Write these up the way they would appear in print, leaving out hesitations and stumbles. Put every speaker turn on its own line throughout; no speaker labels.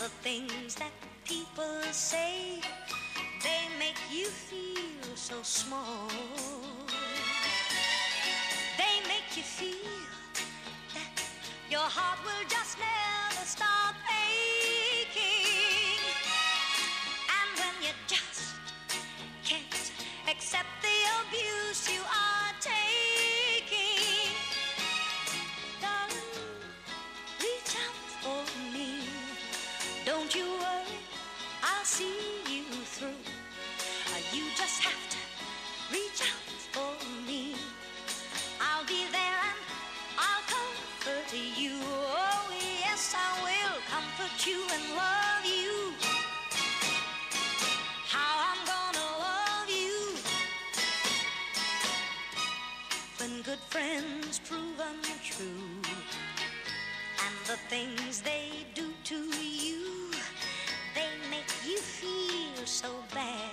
the things that people say, they make you feel so small. They make you feel that your heart will just never stop aching. And when you just can't accept the abuse you are taking, darling, reach out for me. Don't you worry, I'll see you through. You just have to reach out for me. I'll be there and I'll comfort you. Oh yes, I will comfort you and love you. How I'm gonna love you when good friends prove untrue, and the things they do to you, they make you feel so bad.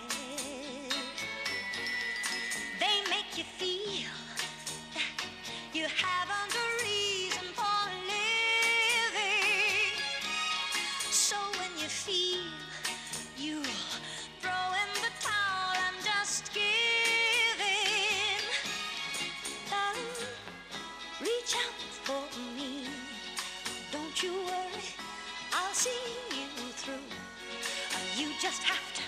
They make you feel that you haven't a reason for living. So when you feel you throw in the towel and just give in, darling, reach out for me. Don't you worry, I'll see you through. You just have to